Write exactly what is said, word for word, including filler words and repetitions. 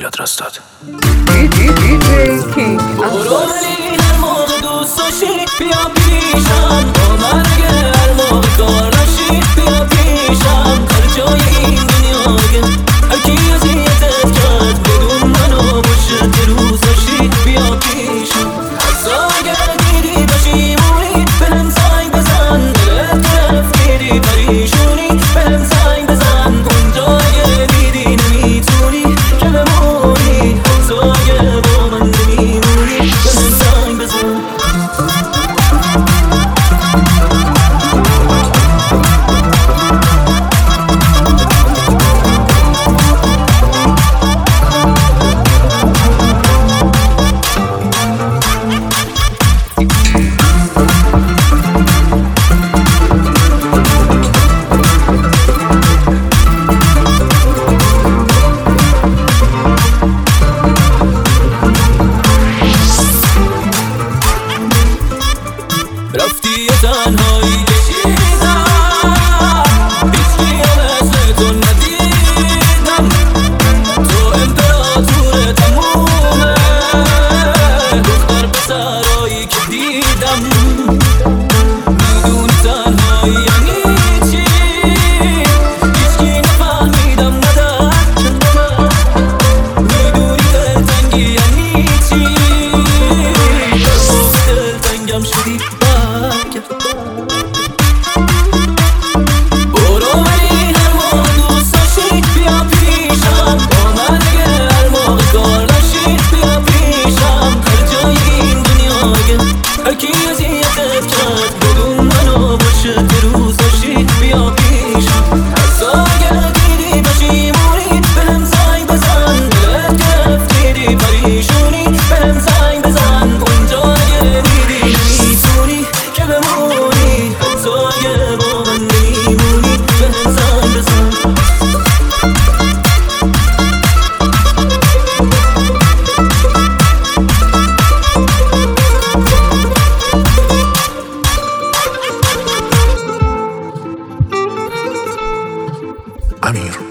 آدرس داد. برو ولی هر موقع دوست داشتی بیا پیشم، با من اگه هر موقع کار داشتی بیا پیشم. هر جای این دنیای هر کی اذیتت کرد بدون منو باشه که روز داشتی بیا پیشم. حتی اگه دیدی پشیمونی بهم زنگ بزن، دلت گرفتیدی پریشونی بهم زنگ بزن. اونجا اگه دیدی نمیتونی که بمونی، حتی اگه با من نمیمونی بهم زنگ بزن. رفتی یه تنهایی کشیدم، هیچکی مثل تو ندیدم. تو امپراتور تمومه دختر پسرایی که دیدم. میدونی تنهایی یعنی چی، هیچکی نفهمیدم ندرک من. میدونی دلتنگی یعنی چی، دلتنگم شدی برو ولی هر موقع دوست داشتی بیا پیشم، با من اگه هر موقع کار داشتی بیا پیشم. هر جای این دنیای هر کی اذیتت کرد بدون منو باشه که روز داشتی بیا پیشم. حتی اگه دیدی پشیمونی بهم زنگ بزن، دلت گرفتیدی پریشونی بهم زنگ بزن. اونجا اگه دیدی نمیتونی که بمونی، حتی اگه با من نمیمونی بهم زنگ بزن. امیر